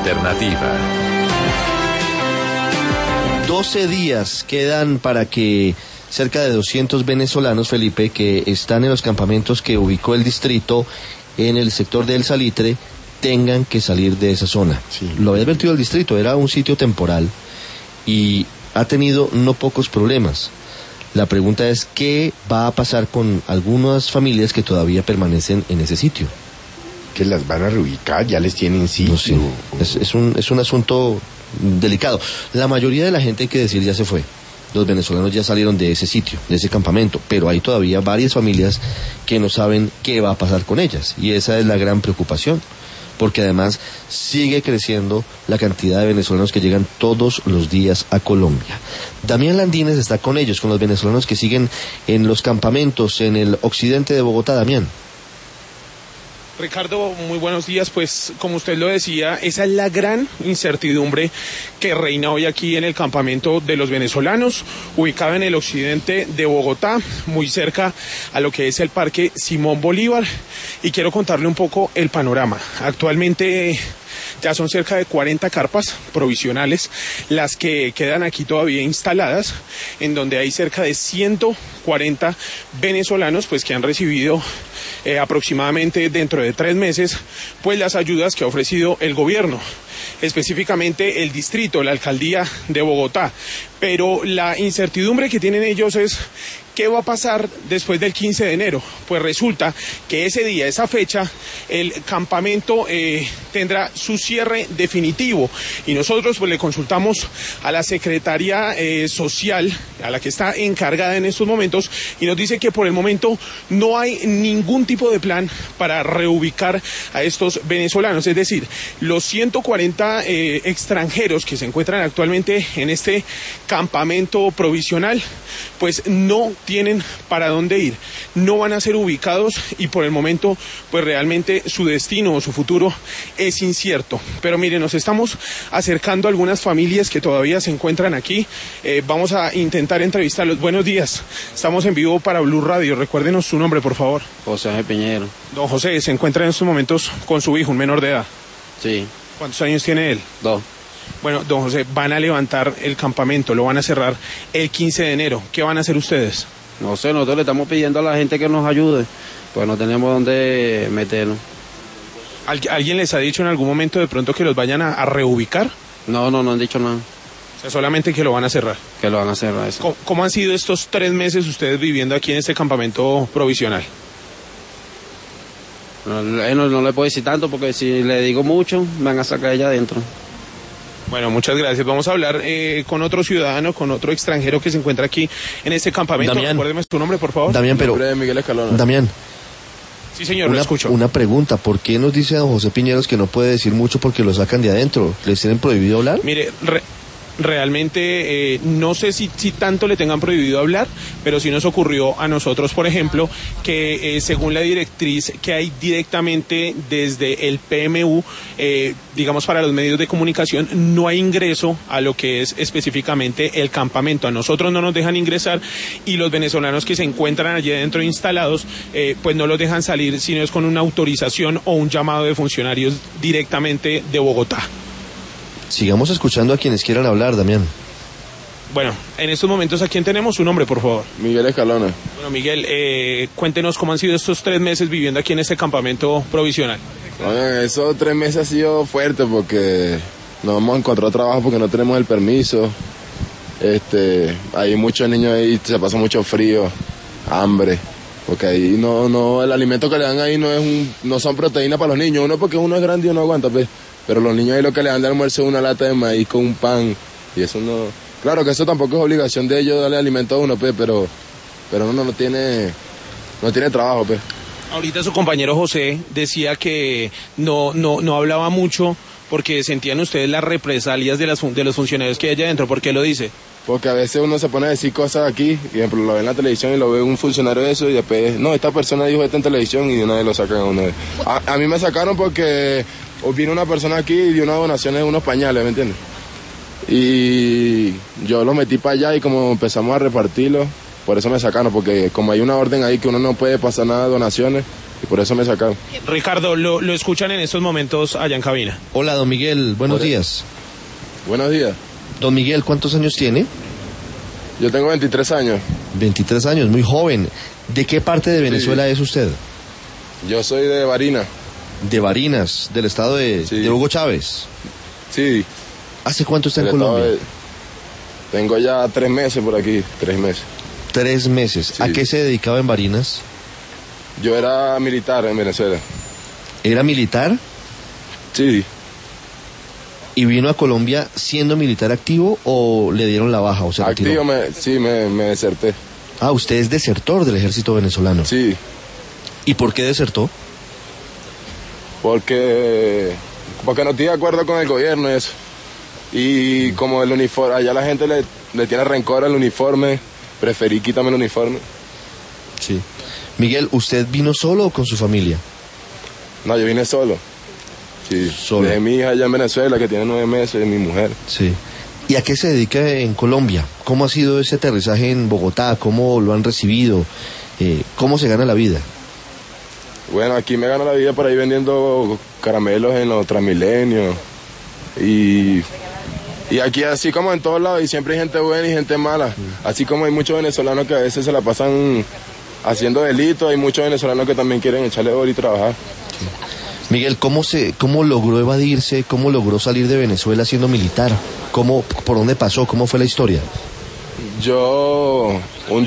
alternativa. 12 días quedan para que cerca de 200 venezolanos, Felipe, que están en los campamentos que ubicó el distrito en el sector del Salitre, tengan que salir de esa zona. Sí. Lo había advertido el distrito, era un sitio temporal y ha tenido no pocos problemas. La pregunta es, ¿qué va a pasar con algunas familias que todavía permanecen en ese sitio? Que las van a reubicar, ya les tienen sitio. No sé. Es un asunto delicado. La mayoría de la gente, hay que decir, ya se fue. Los venezolanos ya salieron de ese sitio, de ese campamento, pero hay todavía varias familias que no saben qué va a pasar con ellas, y esa es la gran preocupación, porque además sigue creciendo la cantidad de venezolanos que llegan todos los días a Colombia. Damián Landines está con ellos, con los venezolanos que siguen en los campamentos en el occidente de Bogotá. Damián. Ricardo, muy buenos días. Pues como usted lo decía, esa es la gran incertidumbre que reina hoy aquí en el campamento de los venezolanos, ubicado en el occidente de Bogotá, muy cerca a lo que es el Parque Simón Bolívar, y quiero contarle un poco el panorama. Actualmente ya son cerca de 40 carpas provisionales las que quedan aquí todavía instaladas, en donde hay cerca de 140 venezolanos pues que han recibido aproximadamente dentro de 3 meses pues las ayudas que ha ofrecido el gobierno, específicamente el distrito, la alcaldía de Bogotá. Pero la incertidumbre que tienen ellos es ¿qué va a pasar después del 15 de enero? Pues resulta que ese día, esa fecha, el campamento tendrá su cierre definitivo, y nosotros pues le consultamos a la Secretaría Social, a la que está encargada en estos momentos, y nos dice que por el momento no hay ningún tipo de plan para reubicar a estos venezolanos, es decir, los 140 extranjeros que se encuentran actualmente en este campamento provisional, pues no tienen para dónde ir, no van a ser ubicados, y por el momento pues realmente su destino o su futuro es incierto. Pero miren, nos estamos acercando a algunas familias que todavía se encuentran aquí. Vamos a intentar entrevistarlos. Buenos días, estamos en vivo para Blue Radio. Recuérdenos su nombre, por favor. José Piñero. Don José, se encuentra en estos momentos con su hijo, un menor de edad. Sí. ¿Cuántos años tiene él? 2. Bueno, don José, van a levantar el campamento, lo van a cerrar el 15 de enero. ¿Qué van a hacer ustedes? No sé, nosotros le estamos pidiendo a la gente que nos ayude, pues no tenemos dónde meternos. ¿Alguien les ha dicho en algún momento de pronto que los vayan a reubicar? No han dicho nada. O sea, solamente que lo van a cerrar. Que lo van a cerrar, eso. ¿Cómo han sido estos 3 meses ustedes viviendo aquí en este campamento provisional? No le puedo decir tanto, porque si le digo mucho, me van a sacar allá adentro. Bueno, muchas gracias. Vamos a hablar con otro ciudadano, con otro extranjero que se encuentra aquí en este campamento. Damián. Recuérdeme tu nombre, por favor. Damián, pero... Miguel Escalona. Damián. Sí, señor, lo escucho. Una pregunta, ¿por qué nos dice don José Piñeros que no puede decir mucho porque lo sacan de adentro? ¿Les tienen prohibido hablar? Mire, realmente no sé si tanto le tengan prohibido hablar, pero sí nos ocurrió a nosotros, por ejemplo, que según la directriz que hay directamente desde el PMU, digamos para los medios de comunicación, no hay ingreso a lo que es específicamente el campamento. A nosotros no nos dejan ingresar, y los venezolanos que se encuentran allí adentro instalados, pues no los dejan salir, sino es con una autorización o un llamado de funcionarios directamente de Bogotá. Sigamos escuchando a quienes quieran hablar, Damián. Bueno, en estos momentos, ¿a quién tenemos? Su nombre, por favor. Miguel Escalona. Bueno, Miguel, cuéntenos cómo han sido estos 3 meses viviendo aquí en este campamento provisional. Bueno, esos 3 meses ha sido fuerte porque no hemos encontrado trabajo porque no tenemos el permiso. Hay muchos niños ahí, se pasa mucho frío, hambre. Porque ahí no, el alimento que le dan ahí no son proteínas para los niños. Uno porque uno es grande y uno aguanta, pues. Pero los niños ahí lo que le dan de almuerzo es una lata de maíz con un pan, y eso no... Claro que eso tampoco es obligación de ellos darle alimento a uno, pues, pero uno no tiene trabajo, pues. Ahorita su compañero José decía que no hablaba mucho porque sentían ustedes las represalias de los funcionarios que hay allá adentro. ¿Por qué lo dice? Porque a veces uno se pone a decir cosas aquí, por ejemplo, lo ve en la televisión y lo ve un funcionario de eso, y después, no, esta persona dijo esto en televisión, y de una vez lo sacan a uno. A mí me sacaron porque vino una persona aquí y dio unas donaciones de unos pañales, ¿me entiendes? Y yo los metí para allá, y como empezamos a repartirlos, por eso me sacaron, porque como hay una orden ahí que uno no puede pasar nada de donaciones, y por eso me sacaron. Ricardo, lo escuchan en estos momentos allá en cabina. Hola, don Miguel, buenos días. Buenos días. Don Miguel, ¿cuántos años tiene? Yo tengo 23 años. 23 años, muy joven. ¿De qué parte de Venezuela es usted? Yo soy de Barinas. De Barinas, del estado de Hugo Chávez. Sí. ¿Hace cuánto está en del Colombia? Tengo ya 3 meses por aquí, 3 meses. 3 meses. Sí. ¿A qué se dedicaba en Barinas? Yo era militar en Venezuela. ¿Era militar? Sí. ¿Y vino a Colombia siendo militar activo o le dieron la baja o se retiró? Activo, me deserté. Ah, usted es desertor del ejército venezolano. Sí, ¿Y por qué desertó? porque no estoy de acuerdo con el gobierno y eso. Y como el uniforme, allá la gente le tiene rencor al uniforme, preferí quitarme el uniforme. Sí. Miguel, ¿usted vino solo o con su familia? No, yo vine solo. Sí, Solo. Dejé mi hija allá en Venezuela, que tiene 9 meses, mi mujer. Sí. ¿Y a qué se dedica en Colombia? ¿Cómo ha sido ese aterrizaje en Bogotá? ¿Cómo lo han recibido? ¿Cómo se gana la vida? Bueno, aquí me gano la vida por ahí vendiendo caramelos en los Transmilenios. Y aquí así como en todos lados, y siempre hay gente buena y gente mala. Así como hay muchos venezolanos que a veces se la pasan haciendo delitos, hay muchos venezolanos que también quieren echarle oro y trabajar. Miguel, ¿cómo logró evadirse? ¿Cómo logró salir de Venezuela siendo militar? ¿Por dónde pasó? ¿Cómo fue la historia? Yo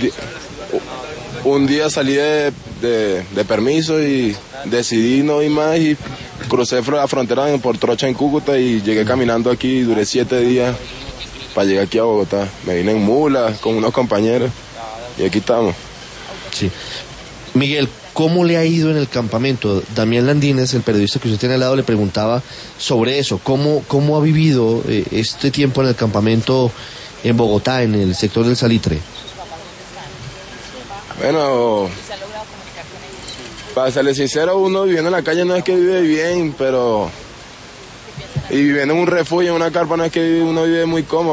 un día salí de permiso y decidí no ir más y crucé la frontera por Trocha en Cúcuta y llegué caminando aquí, duré 7 días para llegar aquí a Bogotá. Me vine en mula con unos compañeros y aquí estamos. Sí. Miguel, ¿cómo le ha ido en el campamento? Damián Landines, el periodista que usted tiene al lado, le preguntaba sobre eso. ¿Cómo ha vivido este tiempo en el campamento en Bogotá, en el sector del Salitre? Bueno, para serle sincero, uno viviendo en la calle no es que vive bien, pero... Y viviendo en un refugio, en una carpa, no es que uno vive muy cómodo,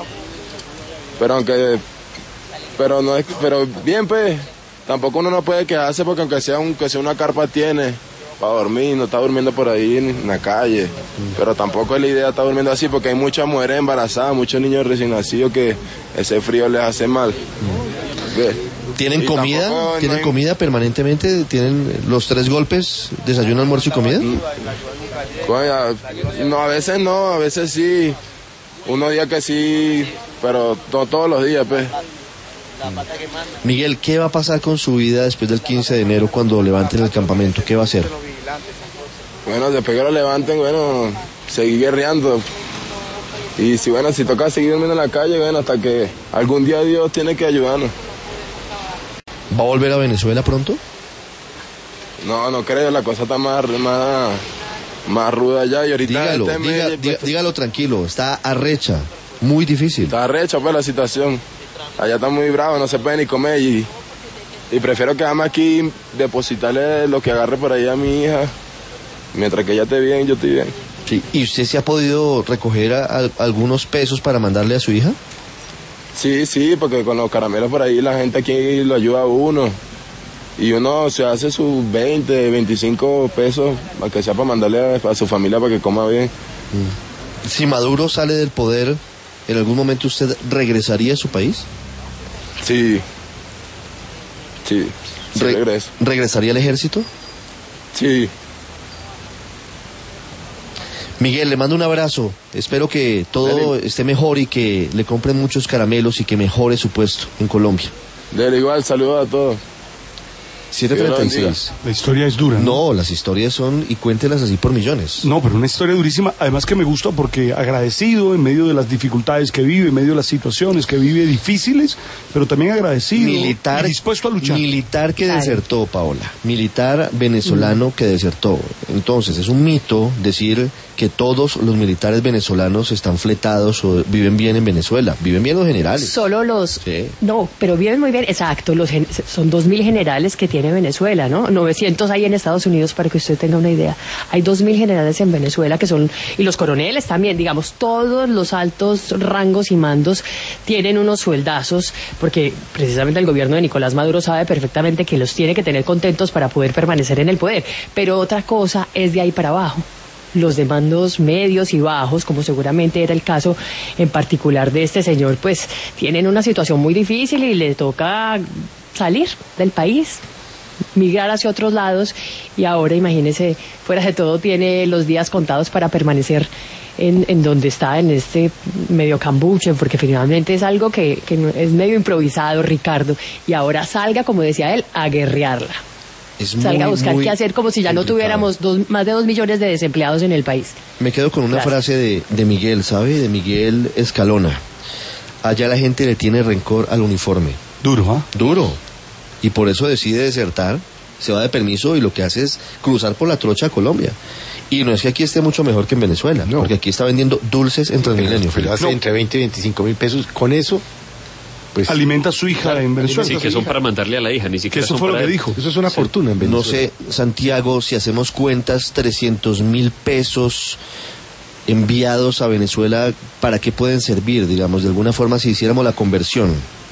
pero bien, pues... Tampoco uno no puede quejarse porque aunque sea una carpa tiene para dormir, no está durmiendo por ahí en la calle. Pero tampoco es la idea estar durmiendo así porque hay muchas mujeres embarazadas, muchos niños recién nacidos que ese frío les hace mal. ¿Tienen Y comida? tampoco ¿Tienen comida permanentemente? ¿Tienen los 3 golpes, desayuno, almuerzo y comida? No, a veces sí. Unos días que sí, pero todos los días, pues. Miguel, ¿qué va a pasar con su vida después del 15 de enero cuando levanten el campamento? ¿Qué va a hacer? Bueno, después que lo levanten, seguir guerreando. Y si toca seguir durmiendo en la calle, hasta que algún día Dios tiene que ayudarnos. ¿Va a volver a Venezuela pronto? No creo, la cosa está más ruda allá y ahorita... Dígalo tranquilo, está arrecha, muy difícil. Está arrecha pues la situación. Allá está muy bravo, no se puede ni comer y prefiero quedarme aquí, depositarle lo que agarre por ahí a mi hija. Mientras que ella esté bien, yo estoy bien. Sí. ¿Y usted se ha podido recoger algunos pesos para mandarle a su hija? Sí, porque con los caramelos por ahí la gente aquí lo ayuda a uno. Y uno se hace sus 20, 25 pesos, aunque sea para mandarle a su familia para que coma bien. Si Maduro sale del poder, ¿en algún momento usted regresaría a su país? Sí, regreso. ¿Regresaría al ejército? Sí. Miguel, le mando un abrazo. Espero que todo esté mejor y que le compren muchos caramelos y que mejore su puesto en Colombia. Dele igual, saludos a todos. 7:36. La historia es dura, ¿no? No, las historias son, y cuéntelas así por millones. No, pero una historia durísima, además que me gusta porque agradecido en medio de las dificultades que vive, en medio de las situaciones que vive difíciles, pero también agradecido y dispuesto a luchar. Militar que desertó, Paola. Militar venezolano que desertó. Entonces, es un mito decir que todos los militares venezolanos están fletados o viven bien en Venezuela. Viven bien los generales. Solo los... Sí. No, pero viven muy bien, exacto. Son 2.000 generales que tienen tiene Venezuela, ¿no? 900 hay en Estados Unidos, para que usted tenga una idea. Hay 2.000 generales en Venezuela que son, y los coroneles también, digamos, todos los altos rangos y mandos tienen unos sueldazos, porque precisamente el gobierno de Nicolás Maduro sabe perfectamente que los tiene que tener contentos para poder permanecer en el poder. Pero otra cosa es de ahí para abajo. Los de mandos medios y bajos, como seguramente era el caso en particular de este señor, pues tienen una situación muy difícil y le toca salir del país, migrar hacia otros lados, y ahora imagínese, fuera de todo tiene los días contados para permanecer en donde está, en este medio cambuche, porque finalmente es algo que es medio improvisado, Ricardo, y ahora salga, como decía él, a guerrearla. Salga a buscar qué hacer, como si ya no tuviéramos más de 2 millones de desempleados en el país. Me quedo con una frase de Miguel, ¿sabe? De Miguel Escalona. Allá la gente le tiene rencor al uniforme. Duro, ¿ah? Duro. Y por eso decide desertar, se va de permiso y lo que hace es cruzar por la trocha a Colombia. Y no es que aquí esté mucho mejor que en Venezuela, no, porque aquí está vendiendo dulces en Transmilenio. Pero hace entre 20 y 25 mil pesos. Con eso, pues, alimenta a su hija en Venezuela. Sí, que son para mandarle a la hija, ni siquiera. Que eso fue lo que dijo. Eso es una fortuna en Venezuela. No sé, Santiago, si hacemos cuentas, 300.000 pesos enviados a Venezuela, ¿para qué pueden servir? Digamos, de alguna forma, si hiciéramos la conversión.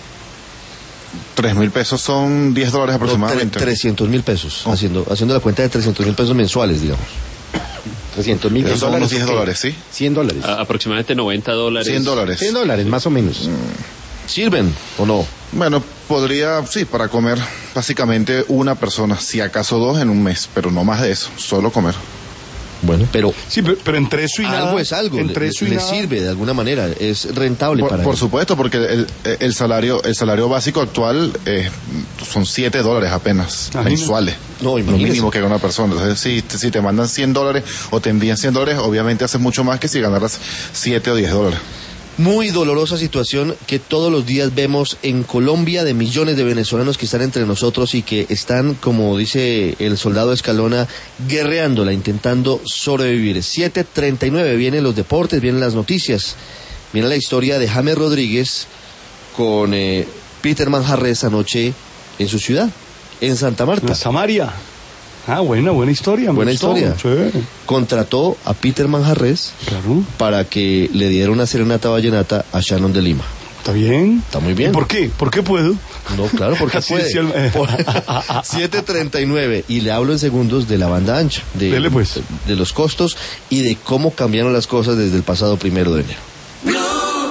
3.000 pesos son $10 aproximadamente. 300.000 pesos, haciendo la cuenta de 300.000 pesos mensuales, digamos. 300.000 pesos. Son unos $10, ¿sí? $100. Aproximadamente $90. $100. $100, más o menos. ¿Sirven o no? Bueno, podría, sí, para comer básicamente una persona, si acaso 2 en un mes, pero no más de eso, solo comer. Bueno, pero... Sí, pero entre eso y nada... Algo es algo, le sirve de alguna manera, es rentable para Por él. supuesto, porque el salario básico actual son $7 apenas, mensuales. No, lo mínimo que gana una persona. Entonces, si te mandan $100 o te envían $100, obviamente haces mucho más que si ganaras $7 o $10. Muy dolorosa situación que todos los días vemos en Colombia, de millones de venezolanos que están entre nosotros y que están, como dice el soldado Escalona, guerreándola, intentando sobrevivir. 7:39, vienen los deportes, vienen las noticias. Viene la historia de James Rodríguez con Peter Manjarrés anoche en su ciudad, en Santa Marta. La Samaria. Ah, buena historia. Buena historia. Sí. Contrató a Peter Manjarrés, claro, para que le diera una serenata vallenata a Shannon de Lima. Está bien. Está muy bien. ¿Y por qué? ¿Por qué puedo? No, claro, porque puede. 7:39 y le hablo en segundos de la banda ancha, de los costos y de cómo cambiaron las cosas desde el pasado 1 de enero.